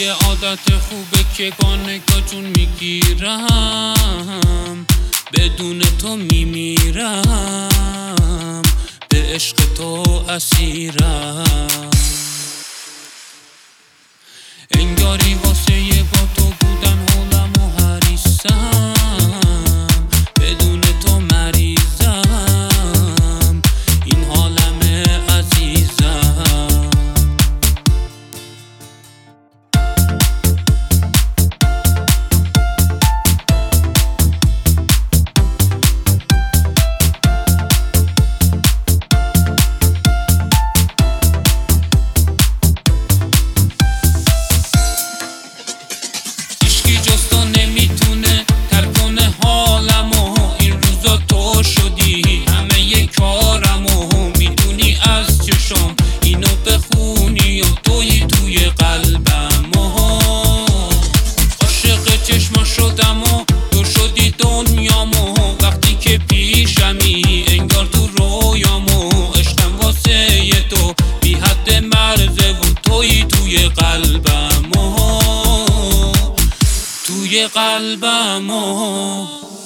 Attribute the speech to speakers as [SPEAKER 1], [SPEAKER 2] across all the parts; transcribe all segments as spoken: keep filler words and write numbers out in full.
[SPEAKER 1] یه عادت خوبه که با نگاهتون میگیرم، بدون تو میمیرم، به عشق تو اسیرم. انگاری واسه یه با تو بودن حولم و حریصم، بدون تو مریضم، این حالمه عزیزم. انگار تو رویامو عشقم واسه ی تو بی حد مرزه و تویی توی قلبمو، توی قلبمو.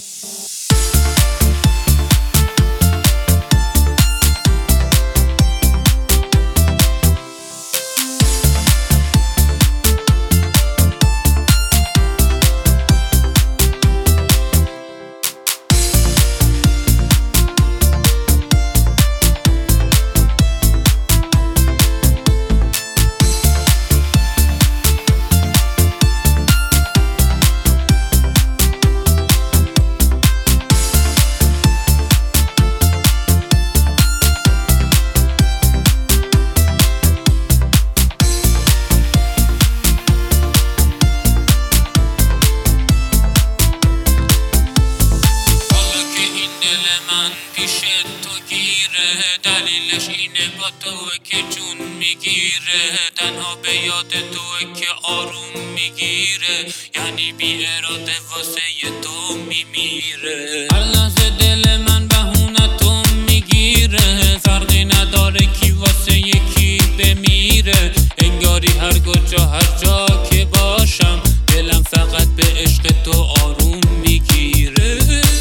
[SPEAKER 1] دلیلش اینه با توه که جون میگیره، تنها به یاد توه که آروم میگیره، یعنی بی اراده واسه ی تو میمیره. هر لحظه دل من بهونتو میگیره، فرقی نداره کی واسه یکی بمیره. انگاری هر کجا هر جا که باشم دلم فقط به عشق تو آروم میگیره.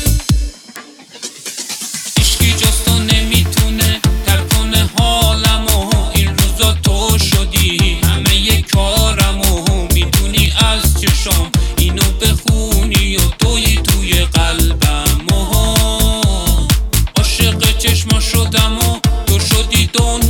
[SPEAKER 1] عشقی جز تو نمیتونه ترک کنه حالمو، این روزا تو شدی همه ی کارمو، میدونی از چشام اینو بخونی و تویی توی قلبمو. عاشق چشما شدم و تو شدی دنیا